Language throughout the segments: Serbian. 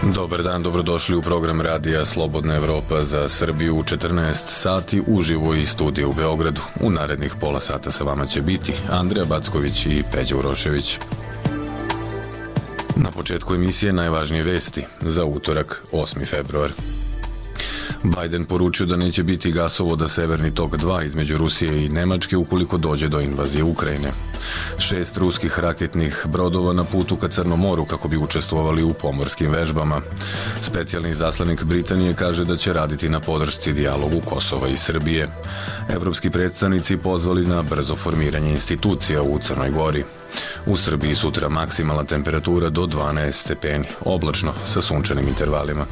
Dobar dan, dobrodošli u program radija Slobodna Evropa za Srbiju u 14 sati uživo iz studija u Beogradu. U narednih pola sata sa vama će biti Andreja Backović i Peđa Urošević. Na početku emisije najvažnije vesti za utorak 8. februar. Biden poručio da neće biti gasovoda Severni tok 2 između Rusije i Nemačke ukoliko dođe do invazije Ukrajine. 6 ruskih raketnih brodova na putu ka Crnom moru kako bi učestvovali u pomorskim vežbama. Specijalni izaslanik Britanije kaže da će raditi na podršci dijalogu Kosova i Srbije. Evropski predstavnici pozvali na brzo formiranje institucija u Crnoj Gori. U Srbiji sutra maksimalna temperatura do 12 stepeni, oblačno sa sunčanim intervalima.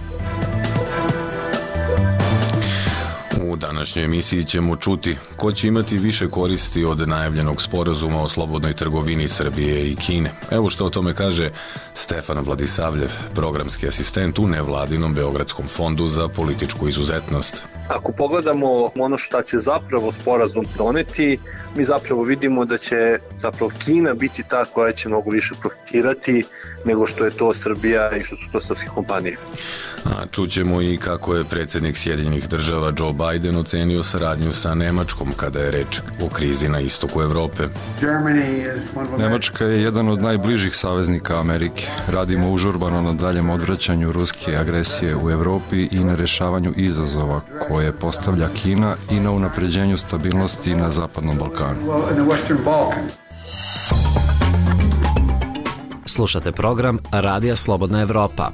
U današnjoj emisiji ćemo čuti ko će imati više koristi od najavljenog sporazuma o slobodnoj trgovini Srbije i Kine. Evo što o tome kaže Stefan Vladisavljev, programski asistent u nevladinom Beogradskom fondu za političku izuzetnost. Ako pogledamo ono šta će zapravo sporazum doneti, mi zapravo vidimo da će zapravo Kina biti ta koja će mnogo više profitirati nego što je to Srbija i što su to srpske kompanije. A čućemo i kako je predsjednik Sjedinjenih Država Joe Biden ocenio saradnju sa Nemačkom kada je reč o krizi na istoku Evrope. Nemačka je jedan od najbližih saveznika Amerike. Radimo užurbano na daljem odvraćanju ruske agresije u Evropi i na rešavanju izazova koje postavlja Kina i na unapređenju stabilnosti na Zapadnom Balkanu. Slušate program Radija Slobodna Evropa.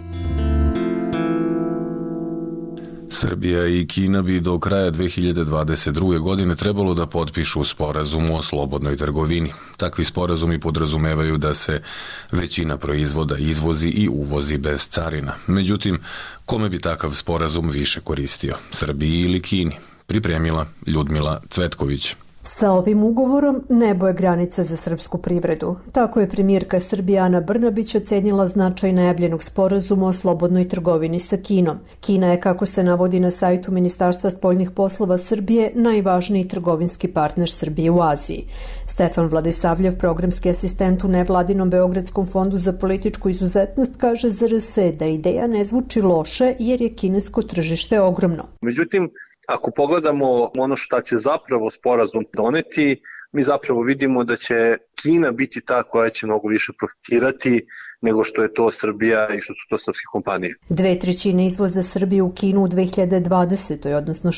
Srbija i Kina bi do kraja 2022. godine trebalo da potpišu sporazum o slobodnoj trgovini. Takvi sporazumi podrazumevaju da se većina proizvoda izvozi i uvozi bez carina. Međutim, kome bi takav sporazum više koristio? Srbiji ili Kini? Pripremila Ljudmila Cvetković. Sa ovim ugovorom nebo je granica za srpsku privredu. Tako je premijerka Srbije Ana Brnabić ocenila značaj najavljenog sporazuma o slobodnoj trgovini sa Kinom. Kina je, kako se navodi na sajtu Ministarstva spoljnih poslova Srbije, najvažniji trgovinski partner Srbije u Aziji. Stefan Vladisavljev, programski asistent u nevladinom Beogradskom fondu za političku izuzetnost, kaže za RS da ideja ne zvuči loše jer je kinesko tržište ogromno. Međutim, ako pogledamo ono šta će zapravo sporazum doneti, mi zapravo vidimo da će Kina biti ta koja će mnogo više profitirati nego što je to Srbija i što su to srpske kompanije. 2/3 izvoza Srbije u Kinu u 2020. odnosno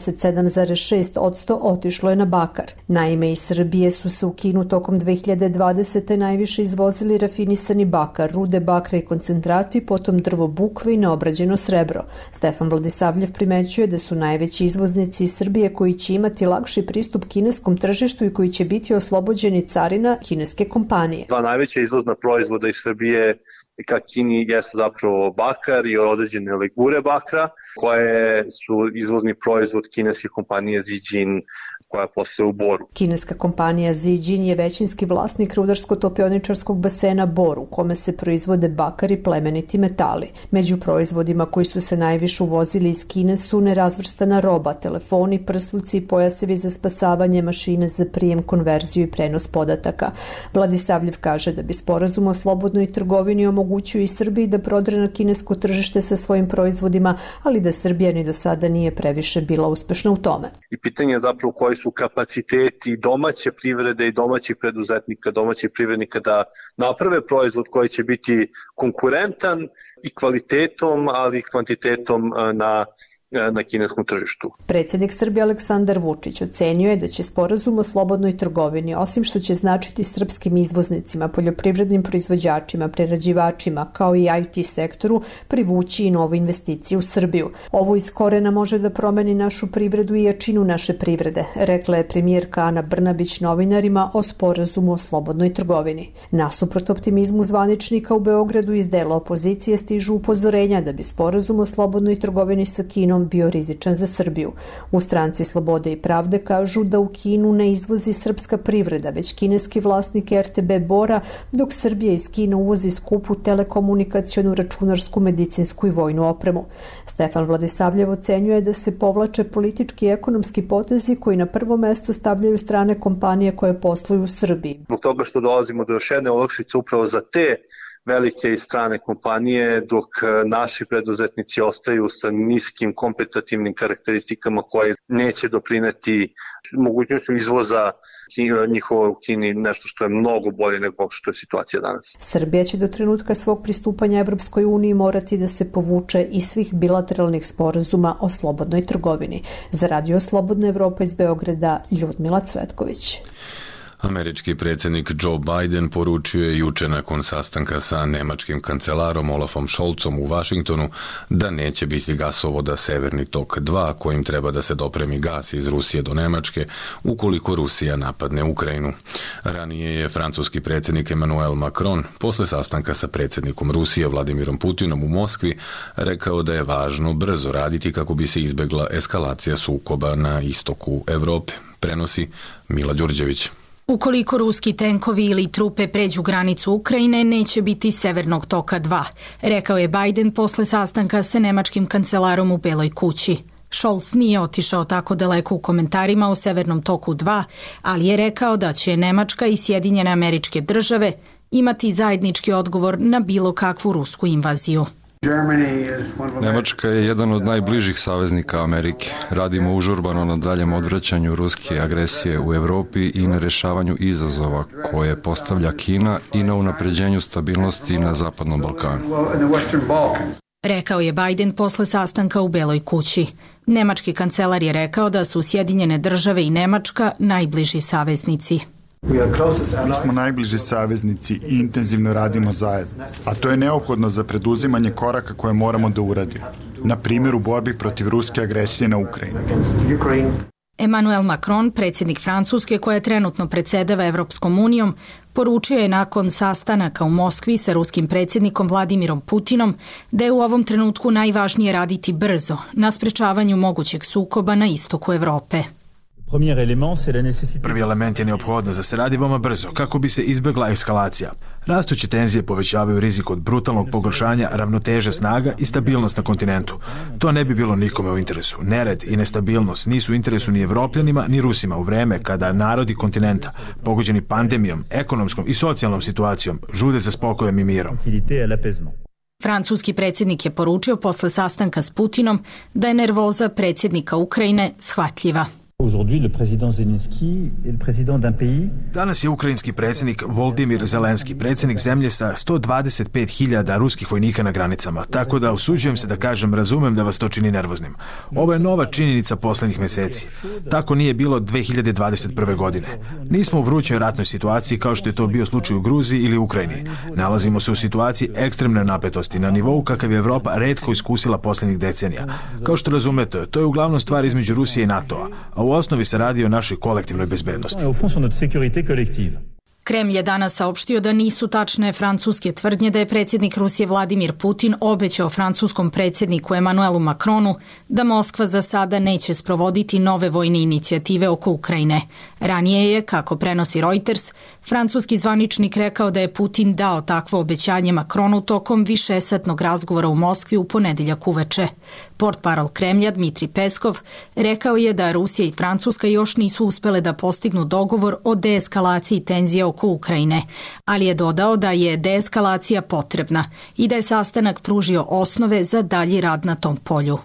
67,6% otišlo je na bakar. Naime, iz Srbije su se u Kinu tokom 2020. najviše izvozili rafinisani bakar, rude bakra i koncentrati, potom drvo bukve i neobrađeno srebro. Stefan Vladisavljev primećuje da su najveći izvoznici iz Srbije koji će imati lakši pristup kineskom tržištu i koji će biti oslobođeni carina kineske kompanije. Dva najveća izvozna proizvoda iz Srbije ka Kini jesu zapravo bakar i određene legure bakra, koje su izvozni proizvod kineske kompanije Zijin koja postoje u Boru. Kineska kompanija Zijin je većinski vlasnik rudarsko-topioničarskog basena Bor, u kome se proizvode bakar i plemeniti metali. Među proizvodima koji su se najviše uvozili iz Kine su nerazvrstana roba, telefoni, prsluci i pojasevi za spasavanje, mašine za prijem, konverziju i prenos podataka. Vladisavljev kaže da bi sporazum o slobodnoj trgovini omogućio i Srbiji da prodre na kinesko tržište sa svojim proizvodima, ali da Srbija ni do sada nije previše bila uspešna u tome. I pitanje je zapravo koji su kapaciteti domaće privrede i domaćih preduzetnika, domaćih privrednika da naprave proizvod koji će biti konkurentan i kvalitetom, ali i kvantitetom na kineskom tržištu. Predsjednik Srbije Aleksandar Vučić ocenio je da će sporazum o slobodnoj trgovini, osim što će značiti srpskim izvoznicima, poljoprivrednim proizvođačima, prerađivačima, kao i IT sektoru, privući i novu investiciju u Srbiju. Ovo iz korena može da promeni našu privredu i jačinu naše privrede, rekla je premijerka Ana Brnabić novinarima o sporazumu o slobodnoj trgovini. Nasuprot optimizmu zvaničnika u Beogradu iz dela opozicije stižu upozorenja da bi sporazum o slobodnoj trgovini sa Kinom bio rizičan za Srbiju. U stranci Slobode i pravde kažu da u Kinu ne izvozi srpska privreda, već kineski vlasnik RTB Bora, dok Srbija iz Kine uvozi skupu telekomunikacionu, računarsku, medicinsku i vojnu opremu. Stefan Vladisavljev ocenjuje da se povlače politički i ekonomski potezi koji na prvo mesto stavljaju strane kompanije koje posluju u Srbiji. Zbog toga što dolazimo do još jedne olakšice upravo za te velike i strane kompanije, dok naši preduzetnici ostaju sa niskim kompetitivnim karakteristikama koje neće doprineti mogućnošću izvoza njihovo u Kini, nešto što je mnogo bolje nego što je situacija danas. Srbija će do trenutka svog pristupanja Evropskoj uniji morati da se povuče iz svih bilateralnih sporazuma o slobodnoj trgovini. Za Radio Slobodna Evropa iz Beograda, Ljudmila Cvetković. Američki predsjednik Joe Biden poručio je juče nakon sastanka sa nemačkim kancelarom Olafom Scholzom u Vašingtonu da neće biti gasovoda Severni tok 2 kojim treba da se dopremi gas iz Rusije do Nemačke ukoliko Rusija napadne Ukrajinu. Ranije je francuski predsjednik Emmanuel Macron posle sastanka sa predsjednikom Rusije Vladimirom Putinom u Moskvi rekao da je važno brzo raditi kako bi se izbegla eskalacija sukoba na istoku Evrope. Prenosi Mila Đurđević. Ukoliko ruski tenkovi ili trupe pređu granicu Ukrajine, neće biti Severnog toka 2, rekao je Biden posle sastanka sa nemačkim kancelarom u Beloj kući. Scholz nije otišao tako daleko u komentarima o Severnom toku 2, ali je rekao da će Nemačka i Sjedinjene Američke Države imati zajednički odgovor na bilo kakvu rusku invaziju. Nemačka je jedan od najbližih saveznika Amerike. Radimo užurbano na daljem odvraćanju ruske agresije u Evropi i na rešavanju izazova koje postavlja Kina i na unapređenju stabilnosti na Zapadnom Balkanu. Rekao je Biden posle sastanka u Beloj kući. Nemački kancelar je rekao da su Sjedinjene Države i Nemačka najbliži saveznici. Mi smo najbliži saveznici i intenzivno radimo zajedno, a to je neophodno za preduzimanje koraka koje moramo da uradimo, na primjer u borbi protiv ruske agresije na Ukrajinu. Emmanuel Macron, predsjednik Francuske koja trenutno predsedava Evropskom unijom, poručio je nakon sastanaka u Moskvi sa ruskim predsjednikom Vladimirom Putinom da je u ovom trenutku najvažnije raditi brzo na sprečavanju mogućeg sukoba na istoku Evrope. Prvi element je neophodnost da se radi veoma brzo kako bi se izbegla eskalacija. Rastuće tenzije povećavaju rizik od brutalnog pogoršanja ravnoteže snaga i stabilnost na kontinentu. To ne bi bilo nikome u interesu. Nered i nestabilnost nisu u interesu ni Evropljanima ni Rusima u vreme kada narodi kontinenta, pogođeni pandemijom, ekonomskom i socijalnom situacijom, žude za spokojem i mirom. Francuski predsjednik je poručio posle sastanka s Putinom da je nervoza predsjednika Ukrajine shvatljiva. Danas je ukrajinski predsjednik Volodymyr Zelenski, predsjednik zemlje sa 125.000 ruskih vojnika na granicama, tako da usuđujem se da kažem, razumem da vas to čini nervoznim. Ovo je nova činjenica poslednjih meseci. Tako nije bilo 2021. godine. Nismo u vrućoj ratnoj situaciji kao što je to bio slučaj u Gruziji ili Ukrajini. Nalazimo se u situaciji ekstremne napetosti na nivou kakav je Evropa retko iskusila poslednjih decenija. Kao što razumete, to je uglavnom stvar između Rusije i NATO-a, a u osnovi se radi o našoj kolektivnoj bezbednosti. Kremlj je danas saopštio da nisu tačne francuske tvrdnje da je predsjednik Rusije Vladimir Putin obećao francuskom predsjedniku Emmanuelu Macronu da Moskva za sada neće sprovoditi nove vojne inicijative oko Ukrajine. Ranije je, kako prenosi Reuters, francuski zvaničnik rekao da je Putin dao takvo obećanje Macronu tokom višesatnog razgovora u Moskvi u ponedeljak uveče. Portparol Kremlja Dmitri Peskov rekao je da Rusija i Francuska još nisu uspele da postignu dogovor o deeskalaciji tenzija oko Ukrajine, ali je dodao da je deeskalacija potrebna i da je sastanak pružio osnove za dalji rad na tom polju.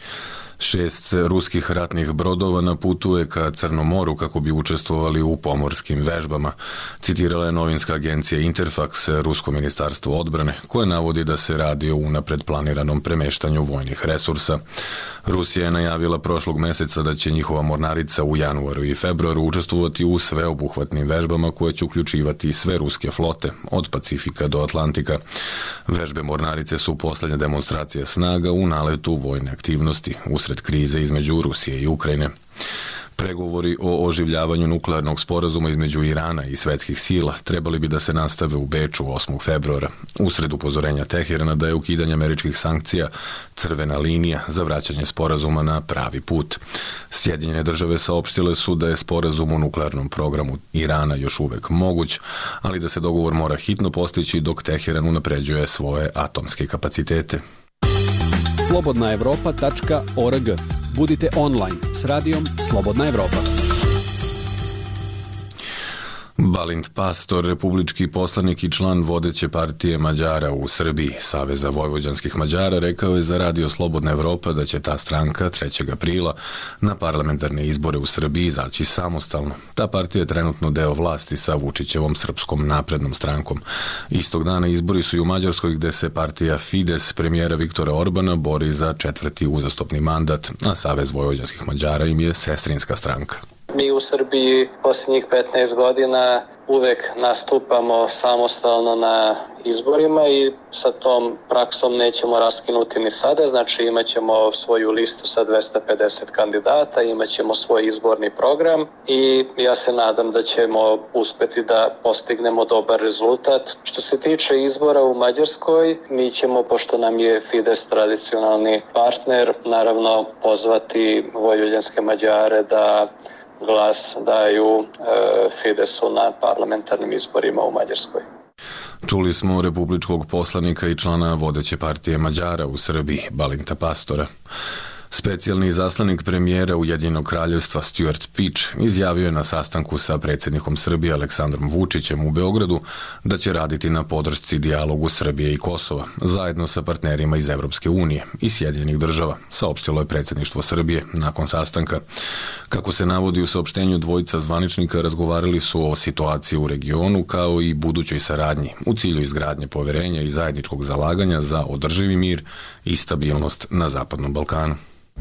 6 ruskih ratnih brodova na putu je ka Crnom moru kako bi učestvovali u pomorskim vežbama, citirala je novinska agencija Interfax, Rusko ministarstvo odbrane, koje navodi da se radi o unapred planiranom premeštanju vojnih resursa. Rusija je najavila prošlog meseca da će njihova mornarica u januaru i februaru učestvovati u sveobuhvatnim vežbama koje će uključivati sve ruske flote, od Pacifika do Atlantika. Vežbe mornarice su poslednja demonstracija snaga u naletu vojne aktivnosti usred krize između Rusije i Ukrajine. Pregovori o oživljavanju nuklearnog sporazuma između Irana i svetskih sila trebali bi da se nastave u Beču 8. februara, usred upozorenja Teherana da je ukidanje američkih sankcija crvena linija za vraćanje sporazuma na pravi put. Sjedinjene države saopštile su da je sporazum o nuklearnom programu Irana još uvek moguć, ali da se dogovor mora hitno postići dok Teheran unapređuje svoje atomske kapacitete. slobodnaevropa.org. Budite online s radijom Slobodna Evropa. Balint Pastor, republički poslanik i član vodeće partije Mađara u Srbiji, Saveza vojvođanskih Mađara, rekao je za Radio Slobodna Evropa da će ta stranka 3. aprila na parlamentarne izbore u Srbiji izaći samostalno. Ta partija je trenutno deo vlasti sa Vučićevom Srpskom naprednom strankom. Istog dana izbori su i u Mađarskoj, gde se partija Fides premijera Viktora Orbana bori za 4. uzastopni mandat, a Savez vojvođanskih Mađara im je sestrinska stranka. Mi u Srbiji posljednjih 15 godina uvek nastupamo samostalno na izborima i sa tom praksom nećemo raskinuti ni sada. Znači imat ćemo svoju listu sa 250 kandidata, imat ćemo svoj izborni program i ja se nadam da ćemo uspeti da postignemo dobar rezultat. Što se tiče izbora u Mađarskoj, mi ćemo, pošto nam je Fides tradicionalni partner, naravno pozvati vojvođanske Mađare da glas daju Fidesu na parlamentarnim izborima u Mađarskoj. Čuli smo republičkog poslanika i člana vodeće partije Mađara u Srbiji, Balinta Pastora. Specijalni izaslanik premijera Ujedinjenog kraljevstva Stuart Peach izjavio je na sastanku sa predsjednikom Srbije Aleksandrom Vučićem u Beogradu da će raditi na podršci dijalogu Srbije i Kosova, zajedno sa partnerima iz Evropske unije i Sjedinjenih država, saopštilo je predsjedništvo Srbije nakon sastanka. Kako se navodi u saopštenju, dvojica zvaničnika razgovarali su o situaciji u regionu kao i budućoj saradnji u cilju izgradnje poverenja i zajedničkog zalaganja za održivi mir i stabilnost na Zapadnom Balkanu.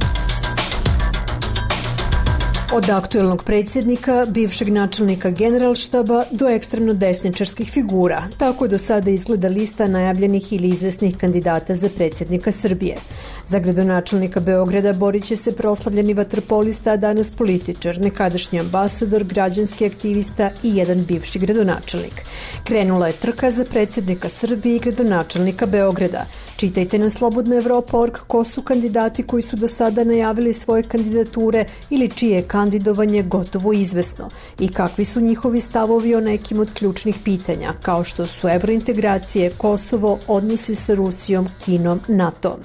Od aktuelnog predsjednika, bivšeg načelnika Generalštaba do ekstremno desničarskih figura, tako do sada izgleda lista najavljenih ili izvesnih kandidata za predsjednika Srbije. Za gradonačelnika Beograda borit će se proslavljeni vaterpolista, a danas političar, nekadašnji ambasador, građanski aktivista i jedan bivši gradonačelnik. Krenula je trka za predsjednika Srbije i gradonačelnika Beograda. Čitajte na slobodnaevropa.org ko su kandidati koji su do sada najavili svoje kandidature ili čije je kandidovanje gotovo izvesno i kakvi su njihovi stavovi o nekim od ključnih pitanja, kao što su evrointegracije, Kosovo, odnosi sa Rusijom, Kinom, NATO-om.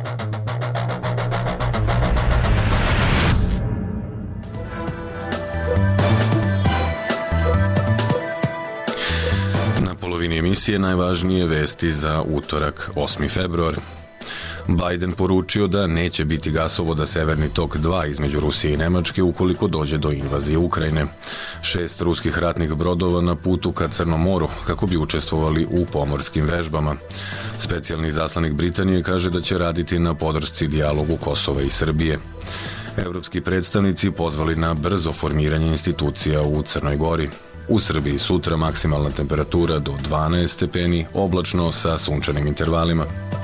Na polovini emisije najvažnije vesti za utorak 8. februar. Biden poručio da neće biti gasovoda Severni tok 2 između Rusije i Nemačke ukoliko dođe do invazije Ukrajine. 6 ruskih ratnih brodova na putu ka Crnom moru kako bi učestvovali u pomorskim vežbama. Specijalni izaslanik Britanije kaže da će raditi na podršci dijalogu Kosova i Srbije. Evropski predstavnici pozvali na brzo formiranje institucija u Crnoj Gori. U Srbiji sutra maksimalna temperatura do 12 stepeni, oblačno sa sunčanim intervalima.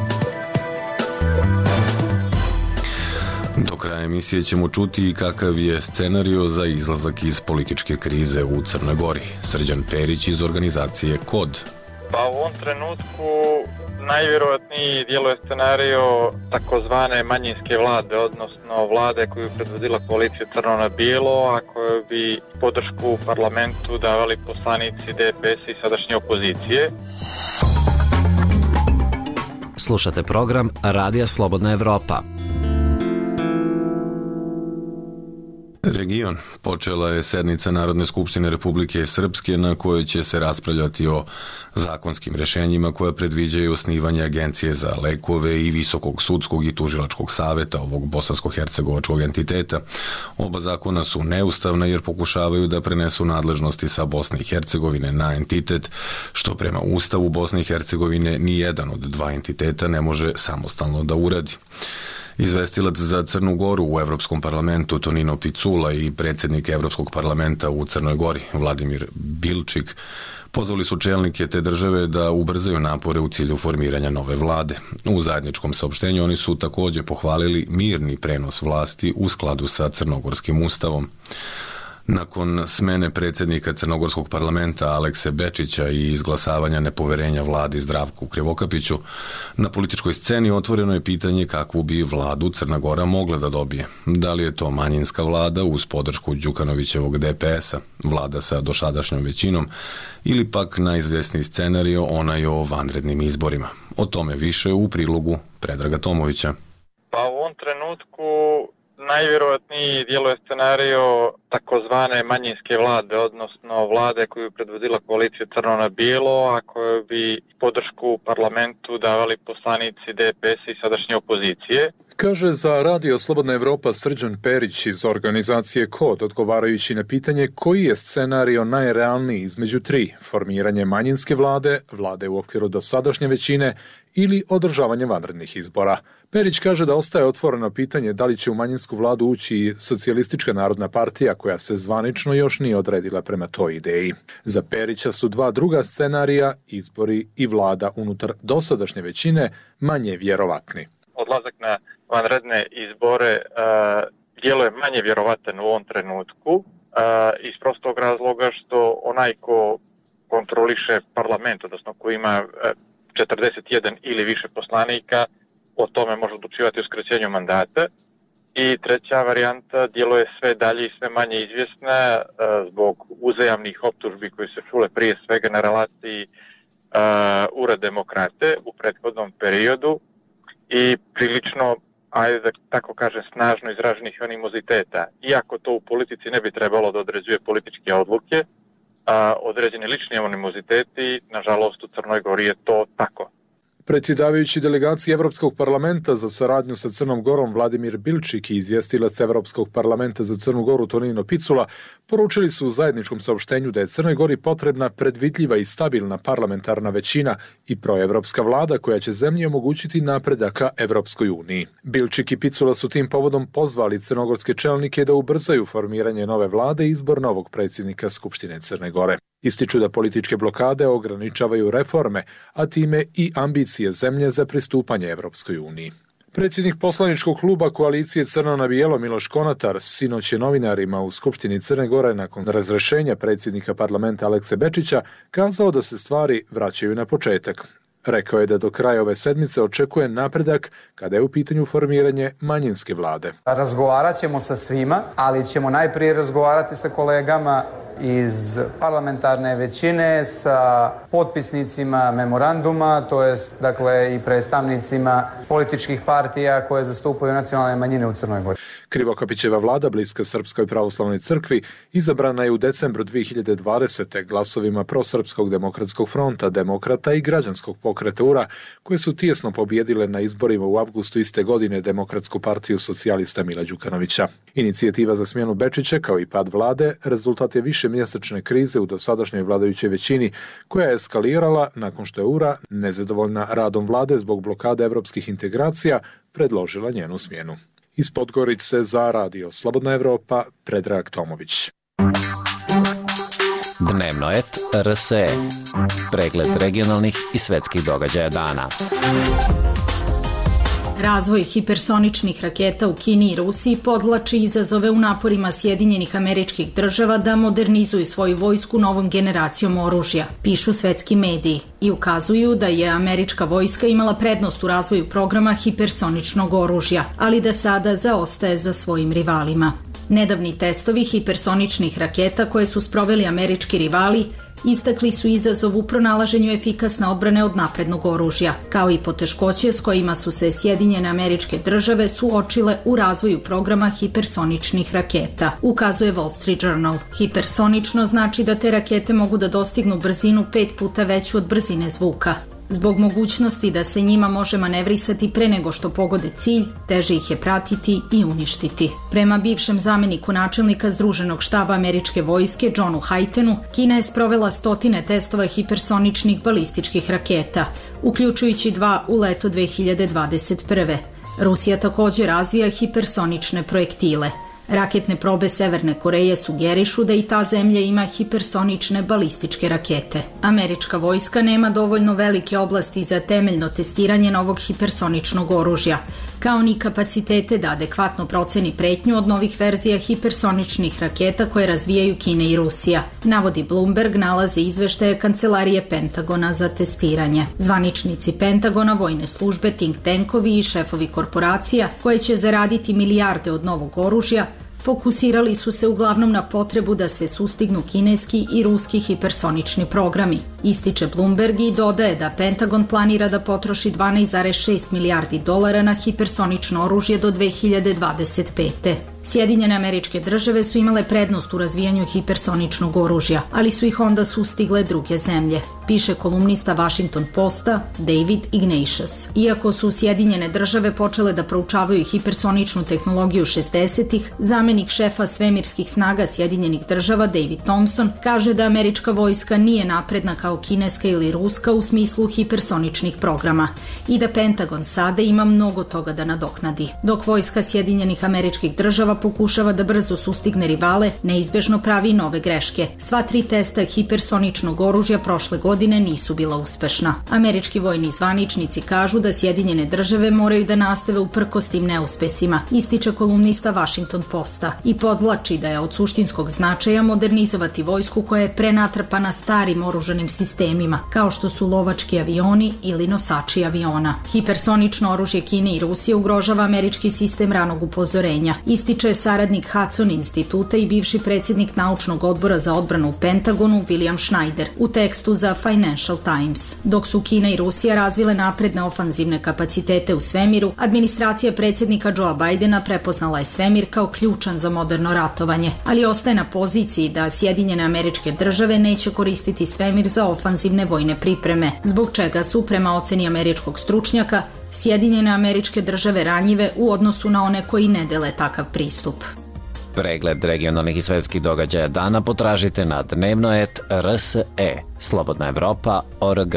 Do kraja emisije ćemo čuti i kakav je scenario za izlazak iz političke krize u Crnoj Gori. Srđan Perić iz organizacije KOD. Pa u ovom trenutku najvjerojatniji djeluje scenario takozvane manjinske vlade, odnosno vlade koju predvodila koalicija Crno na bijelo, a koju bi podršku u parlamentu davali poslanici DPS i sadašnje opozicije. Slušate program Radija Slobodna Evropa. Region. Počela je sednica Narodne skupštine Republike Srpske na kojoj će se raspravljati o zakonskim rešenjima koja predviđaju osnivanje agencije za lekove i Visokog sudskog i tužilačkog saveta ovog bosansko-hercegovačkog entiteta. Oba zakona su neustavna jer pokušavaju da prenesu nadležnosti sa Bosne i Hercegovine na entitet, što prema Ustavu Bosne i Hercegovine ni jedan od dva entiteta ne može samostalno da uradi. Izvestilac za Crnu Goru u Evropskom parlamentu Tonino Picula i predsjednik Evropskog parlamenta u Crnoj Gori Vladimir Bilčik pozvali su čelnike te države da ubrzaju napore u cilju formiranja nove vlade. U zajedničkom saopštenju oni su također pohvalili mirni prenos vlasti u skladu sa crnogorskim ustavom. Nakon smene predsjednika Crnogorskog parlamenta Alekse Bečića i izglasavanja nepoverenja vladi Zdravku Krivokapiću, na političkoj sceni otvoreno je pitanje kakvu bi vladu Crna Gora mogla da dobije. Da li je to manjinska vlada uz podršku Đukanovićevog DPS-a, vlada sa dosadašnjom većinom, ili pak najizvjesniji scenario onaj o vanrednim izborima. O tome više u prilogu Predraga Tomovića. Pa u ovom trenutku najvjerojatniji djeluje scenario takozvane manjinske vlade, odnosno vlade koju predvodila koalicija crno na bijelo, a koju bi podršku u parlamentu davali poslanici DPS i sadašnje opozicije. Kaže za Radio Slobodna Evropa Srđan Perić iz organizacije KOD, odgovarajući na pitanje koji je scenario najrealniji između tri: formiranje manjinske vlade, vlade u okviru dosadašnje većine ili održavanje vanrednih izbora. Perić kaže da ostaje otvoreno pitanje da li će u manjinsku vladu ući Socijalistička narodna partija, koja se zvanično još nije odredila prema toj ideji. Za Perića su dva druga scenarija, izbori i vlada unutar dosadašnje većine, manje vjerovatni. Odlazak na vanredne izbore djeluje manje vjerovatan u ovom trenutku iz prostog razloga što onaj ko kontroliše parlament, odnosno ko ima 41 ili više poslanika, o tome može odlučivati o skraćenju mandata. I treća varijanta djeluje sve dalje i sve manje izvjesna zbog uzajamnih optužbi koji se čule prije svega na relaciji URA demokrate u prethodnom periodu i prilično, ajde da tako kažem, snažno izraženih animoziteta. Iako to u politici ne bi trebalo da određuje političke odluke, određeni lični animoziteti, nažalost u Crnoj Gori je to tako. Predsjedavajući delegaciji Evropskog parlamenta za saradnju sa Crnom Gorom Vladimir Bilčik i izvjestilac Evropskog parlamenta za Crnu Goru Tonino Picula poručili su u zajedničkom saopštenju da je Crnoj Gori potrebna predvidljiva i stabilna parlamentarna većina i proevropska vlada koja će zemlji omogućiti napredak ka Evropskoj uniji. Bilčik i Picula su tim povodom pozvali crnogorske čelnike da ubrzaju formiranje nove vlade i izbor novog predsjednika Skupštine Crne Gore. Ističu da političke blokade ograničavaju reforme, a time i ambicije zemlje za pristupanje Evropskoj uniji. Predsjednik poslaničkog kluba koalicije Crno na bijelo Miloš Konatar sinoć je novinarima u Skupštini Crne Gore nakon razrešenja predsjednika parlamenta Alekse Bečića kazao da se stvari vraćaju na početak. Rekao je da do kraja ove sedmice očekuje napredak kada je u pitanju formiranje manjinske vlade. Razgovarat ćemo sa svima, ali ćemo najprije razgovarati sa kolegama iz parlamentarne većine, sa potpisnicima memoranduma, to jest dakle i predstavnicima političkih partija koje zastupaju nacionalne manjine u Crnoj Gori. Krivokapićeva vlada, bliska Srpskoj pravoslavnoj crkvi, izabrana je u decembru 2020. glasovima Prosrpskog demokratskog fronta, Demokrata i Građanskog pokreta URA, koje su tijesno pobjedile na izborima u avgustu iste godine Demokratsku partiju socijalista Mila Đukanovića. Inicijativa za smjenu Bečića, kao i pad vlade, rezultat je višemjesečne krize u dosadašnjoj vladajućoj većini, koja je eskalirala nakon što je URA, nezadovoljna radom vlade zbog blokade evropskih integracija, predložila njenu smjenu. Iz Podgorice za Radio Slobodna Evropa, Predrag Tomović. Dnevno et RSE. Pregled regionalnih i svetskih događaja dana. Razvoj hipersoničnih raketa u Kini i Rusiji podvlači izazove u naporima Sjedinjenih Američkih Država da modernizuju svoju vojsku novom generacijom oružja, pišu svetski mediji i ukazuju da je američka vojska imala prednost u razvoju programa hipersoničnog oružja, ali da sada zaostaje za svojim rivalima. Nedavni testovi hipersoničnih raketa koje su sproveli američki rivali istakli su izazov u pronalaženju efikasne odbrane od naprednog oružja, kao i poteškoće s kojima su se Sjedinjene Američke Države suočile u razvoju programa hipersoničnih raketa, ukazuje Wall Street Journal. Hipersonično znači da te rakete mogu da dostignu brzinu 5 puta veću od brzine zvuka. Zbog mogućnosti da se njima može manevrisati pre nego što pogode cilj, teže ih je pratiti i uništiti. Prema bivšem zamjeniku načelnika Združenog štaba američke vojske Johnu Haytenu, Kina je sprovela stotine testova hipersoničnih balističkih raketa, uključujući 2 u leto 2021. Rusija također razvija hipersonične projektile. Raketne probe Severne Koreje sugerišu da i ta zemlja ima hipersonične balističke rakete. Američka vojska nema dovoljno velike oblasti za temeljno testiranje novog hipersoničnog oružja, kao ni kapacitete da adekvatno proceni pretnju od novih verzija hipersoničnih raketa koje razvijaju Kina i Rusija, navodi Bloomberg nalaze izveštaje Kancelarije Pentagona za testiranje. Zvaničnici Pentagona, vojne službe, think tankovi i šefovi korporacija koje će zaraditi milijarde od novog oružja fokusirali su se uglavnom na potrebu da se sustignu kineski i ruski hipersonični programi. Ističe Bloomberg i dodaje da Pentagon planira da potroši 12,6 milijardi dolara na hipersonično oružje do 2025. Sjedinjene Američke Države su imale prednost u razvijanju hipersoničnog oružja, ali su ih onda sustigle druge zemlje, piše kolumnista Washington Posta David Ignatius. Iako su Sjedinjene Države počele da proučavaju hipersoničnu tehnologiju 60-ih, zamenik šefa svemirskih snaga Sjedinjenih Država David Thompson kaže da američka vojska nije napredna kao kineska ili ruska u smislu hipersoničnih programa i da Pentagon sada ima mnogo toga da nadoknadi. Dok vojska Sjedinjenih Američkih Država pokušava da brzo sustigne rivale, neizbežno pravi nove greške. Sva 3 testa hipersoničnog oružja prošle godine nisu bila uspešna. Američki vojni zvaničnici kažu da Sjedinjene Države moraju da nastave uprkos tim neuspesima, ističe kolumnista Washington Posta i podvlači da je od suštinskog značaja modernizovati vojsku koja je prenatrpana starim oružanim sistemima, kao što su lovački avioni ili nosači aviona. Hipersonično oružje Kine i Rusije ugrožava američki sistem ranog upozorenja, ističe saradnik Hudson instituta i bivši predsjednik naučnog odbora za odbranu u Pentagonu William Schneider u tekstu za Financial Times. Dok su Kina i Rusija razvile napredne ofanzivne kapacitete u svemiru, administracija predsjednika Joea Bidena prepoznala je svemir kao ključan za moderno ratovanje, ali ostaje na poziciji da Sjedinjene Američke Države neće koristiti svemir za ofanzivne vojne pripreme, zbog čega su, prema oceni američkog stručnjaka, Sjedinjene Američke Države ranjive u odnosu na one koji ne dele takav pristup. Pregled regionalnih i svetskih događaja dana potražite na dnevnoet.rse, Slobodna Evropa.org.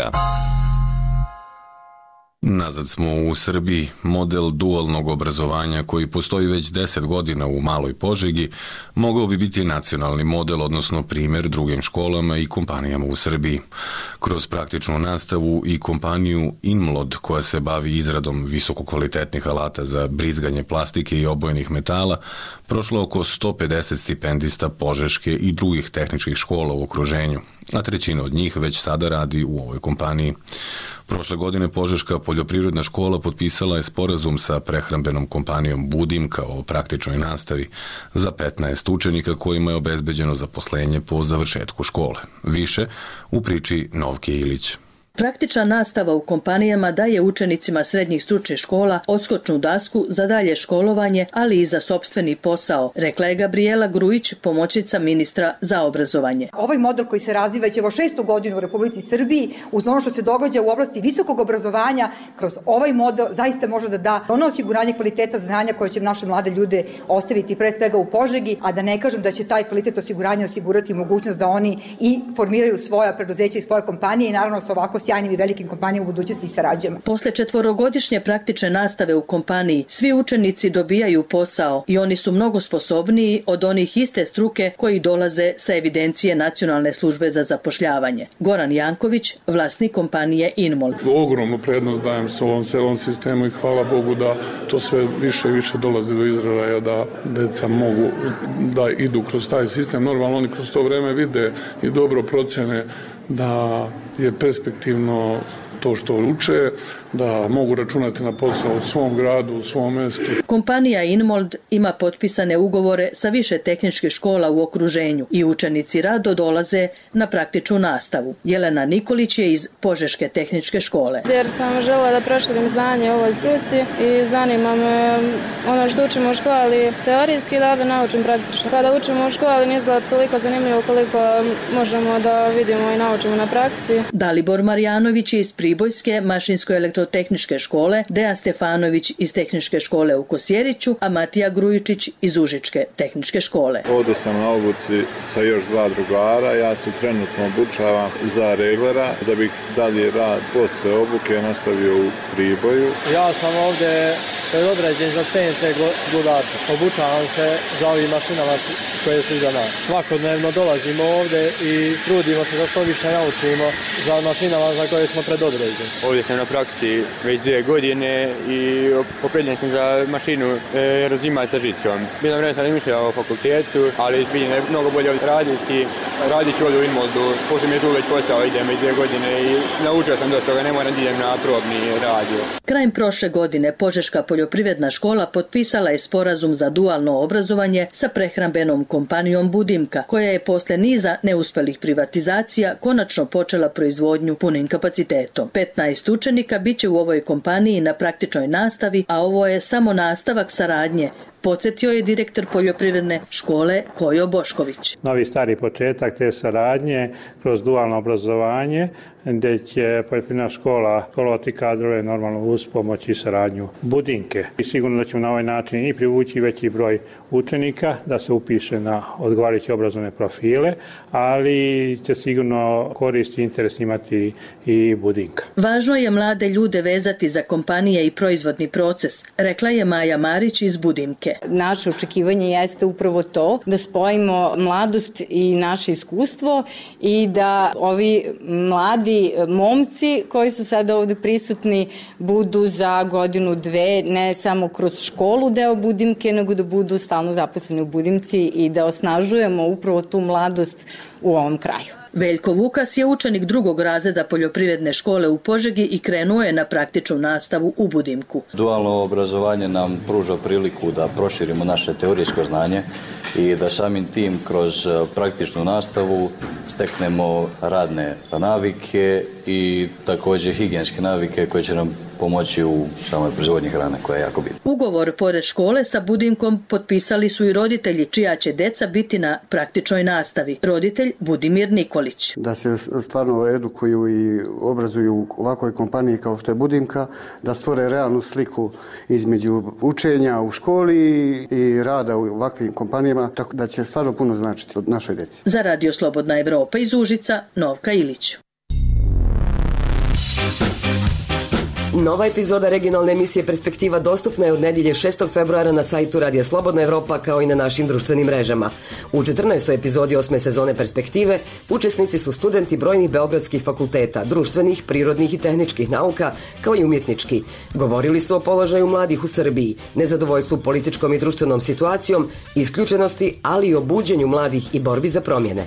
Nazad smo u Srbiji. Model dualnog obrazovanja koji postoji već 10 godina u Maloj Požegi mogao bi biti nacionalni model, odnosno primjer drugim školama i kompanijama u Srbiji. Kroz praktičnu nastavu i kompaniju Inmlod, koja se bavi izradom visokokvalitetnih alata za brizganje plastike i obojenih metala, prošlo oko 150 stipendista Požeške i drugih tehničkih škola u okruženju, a trećina od njih već sada radi u ovoj kompaniji. Prošle godine Požeška poljoprivredna škola potpisala je sporazum sa prehrambenom kompanijom Budimka o praktičnoj nastavi za 15 učenika kojima je obezbeđeno zaposlenje po završetku škole. Više u priči Novke Ilić. Praktična nastava u kompanijama daje učenicima srednjih stručnih škola odskočnu dasku za dalje školovanje, ali i za sopstveni posao, rekla je Gabriela Grujić, pomoćnica ministra za obrazovanje. Ovaj model koji se razvija već evo 6. godinu u Republici Srbiji, uz ono što se događa u oblasti visokog obrazovanja, kroz ovaj model zaista može da da ono osiguranje kvaliteta znanja koje će naše mlade ljude ostaviti pre svega u Požegi, a da ne kažem da će taj kvalitet osiguranja osigurati mogućnost da oni i formiraju svoja preduzeća i svoje kompanije i naravno sa ovako sjajnim i velikim kompanijama u budućnosti sarađujemo. Posle 4-godišnje praktične nastave u kompaniji, svi učenici dobijaju posao i oni su mnogo sposobniji od onih iste struke koji dolaze sa evidencije Nacionalne službe za zapošljavanje. Goran Janković, vlasnik kompanije Inmol. Ogromnu prednost dajem s ovom celom sistemu i hvala Bogu da to sve više i više dolazi do izražaja, da deca mogu da idu kroz taj sistem. Normalno oni kroz to vreme vide i dobro procene da je perspektivno to što uče, da mogu računati na posao u svom gradu, u svom mestu. Kompanija Inmold ima potpisane ugovore sa više tehničkih škola u okruženju i učenici rado dolaze na praktičnu nastavu. Jelena Nikolić je iz Požeške tehničke škole. Jer sam želela da proširim znanje o ovoj struci i zanima me ono što učimo u školi teorijski, da naučim praktično. Kada učimo u školi ne izgleda toliko zanimljivo koliko možemo da vidimo i naučimo na praksi. Dalibor Marjanović je iz Pribojske mašinsko-elektrotehničke škole, Dejan Stefanović iz tehničke škole u Kosjeriću, a Matija Grujičić iz Užičke tehničke škole. Ovdje sam na obuci sa još 2 drugara, ja se trenutno obučavam za reglera, da bih dalje rad posle obuke nastavio u Priboju. Ja sam ovdje predodređen za CNC gludača. Obučavam se za ovim mašinama koje su iza nas. Svakodnevno dolazimo ovdje i trudimo se da što više naučimo za mašinama za koje smo predodređeni. Ovdje sam na praksi već 2 godine i opredeljen sam za mašinu razimač sa žicom. Bilo vreme sam mišljao o fakultetu, ali vidim da je mnogo bolje raditi. Radit ću ovdje u Inmoldu, pošto mi je tu već posao, idem već 2 godine i naučio sam dosta toga, ne moram da idem na probni radio. Krajem prošle godine Požeška poljoprivredna škola potpisala je sporazum za dualno obrazovanje sa prehrambenom kompanijom Budimka, koja je posle niza neuspelih privatizacija konačno počela proizvodnju punim kapacitetom. 15 učenika biće u ovoj kompaniji na praktičnoj nastavi, a ovo je samo nastavak saradnje, podsjetio je direktor poljoprivredne škole Kojo Bošković. Novi stari početak te saradnje kroz dualno obrazovanje, gdje će poljoprivredna škola školovati kadrove normalno uz pomoć i saradnju Budinke. I sigurno da ćemo na ovaj način i privući veći broj učenika da se upiše na odgovarajuće obrazovne profile, ali će sigurno korist i interes imati i Budinka. Važno je mlade ljude vezati za kompanije i proizvodni proces, rekla je Maja Marić iz Budimke. Naše očekivanje jeste upravo to, da spojimo mladost i naše iskustvo i da ovi mladi momci koji su sada ovde prisutni budu za godinu, dve, ne samo kroz školu deo Budimke, nego da budu stalno zaposleni u Budimci i da osnažujemo upravo tu mladost u ovom kraju. Veljko Vukas je učenik 2. razreda poljoprivredne škole u Požegi i krenuo je na praktičnu nastavu u Budimku. Dualno obrazovanje nam pruža priliku da proširimo naše teorijsko znanje i da samim tim kroz praktičnu nastavu steknemo radne navike i također higijenske navike koje će nam pomoći u samoj proizvodnji hrane koja je jako bitna. Ugovor pored škole sa Budimkom potpisali su i roditelji čija će deca biti na praktičnoj nastavi. Roditelj Budimir Nikolić. Da se stvarno edukuju i obrazuju u ovakvoj kompaniji kao što je Budimka, da stvore realnu sliku između učenja u školi i rada u ovakvim kompanijama, tako da će stvarno puno značiti od našoj deci. Za Radio Slobodna Evropa iz Užica, Novka Ilić. Nova epizoda regionalne emisije Perspektiva dostupna je od nedelje 6. februara na sajtu Radija Slobodna Evropa kao i na našim društvenim mrežama. U 14. epizodi 8. sezone Perspektive učesnici su studenti brojnih beogradskih fakulteta, društvenih, prirodnih i tehničkih nauka, kao i umjetnički. Govorili su o položaju mladih u Srbiji, nezadovoljstvu političkom i društvenom situacijom, isključenosti, ali i o buđenju mladih i borbi za promjene.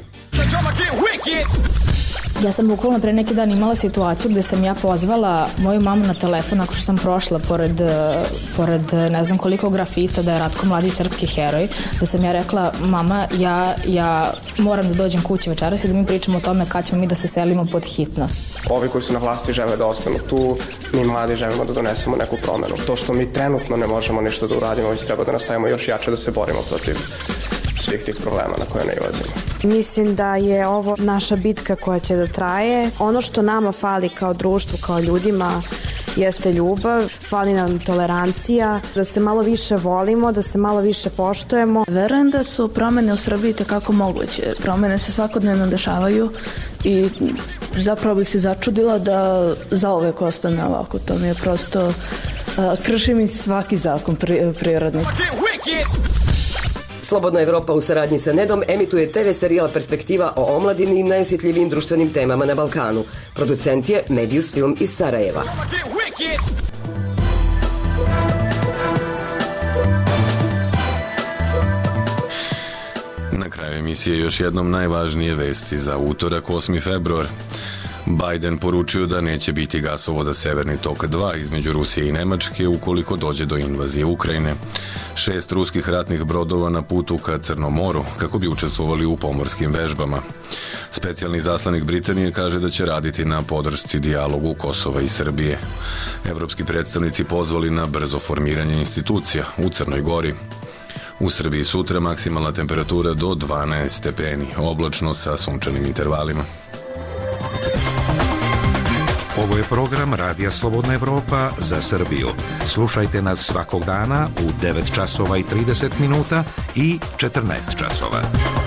Ja sam bukvalno pre neki dan imala situaciju gde sam ja pozvala moju mamu na telefon ako što sam prošla pored ne znam koliko grafita da je Ratko Mladić srpski heroj, da sam ja rekla mama ja moram da dođem kući večeras i da mi pričamo o tome kad ćemo mi da se selimo pod hitno. Ovi koji su na vlasti žele da ostanu tu, mi mladi želimo da donesemo neku promenu. To što mi trenutno ne možemo ništa da uradimo, već treba da nastavimo još jače da se borimo protiv svih tih problema na koje nailazimo. Mislim da je ovo naša bitka koja će da traje. Ono što nama fali kao društvu, kao ljudima, jeste ljubav, fali nam tolerancija, da se malo više volimo, da se malo više poštujemo. Verujem da su promene u Srbiji tekako moguće. Promene se svakodnevno dešavaju i zapravo bih se začudila da zauvek ostane ovako. To mi je prosto, krši mi svaki zakon prirodni. Slobodna Evropa u saradnji sa Nedom emituje TV serijal Perspektiva o omladini i najosjetljivijim društvenim temama na Balkanu. Producent je Mebius Film iz Sarajeva. Na kraju emisije još jednom najvažnije vesti za utorak 8. februar. Biden poručio da neće biti gasovoda Severni tok 2 između Rusije i Nemačke ukoliko dođe do invazije Ukrajine. 6 ruskih ratnih brodova na putu ka Crnom moru kako bi učestvovali u pomorskim vežbama. Specijalni zaslanik Britanije kaže da će raditi na podršci dijalogu Kosova i Srbije. Evropski predstavnici pozvali na brzo formiranje institucija u Crnoj Gori. U Srbiji sutra maksimalna temperatura do 12 stepeni, oblačno sa sunčanim intervalima. Ovo je program Radija Slobodna Evropa za Srbiju. Slušajte nas svakog dana u 9 časova i 30 minuta i 14 časova.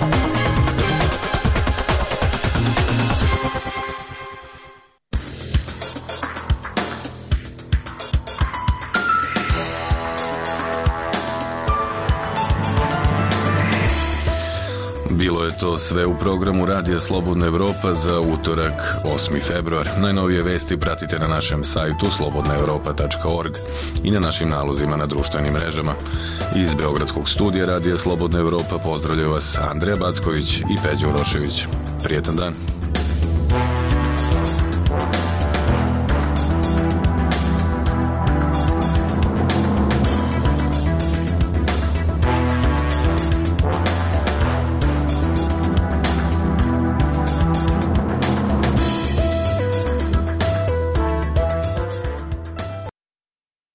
Bilo je to sve u programu Radija Slobodna Evropa za utorak 8. februar. Najnovije vesti pratite na našem sajtu slobodnaevropa.org i na našim nalozima na društvenim mrežama. Iz Beogradskog studija Radija Slobodna Evropa pozdravljaju vas Andreja Backović i Peđa Urošević. Prijetan dan.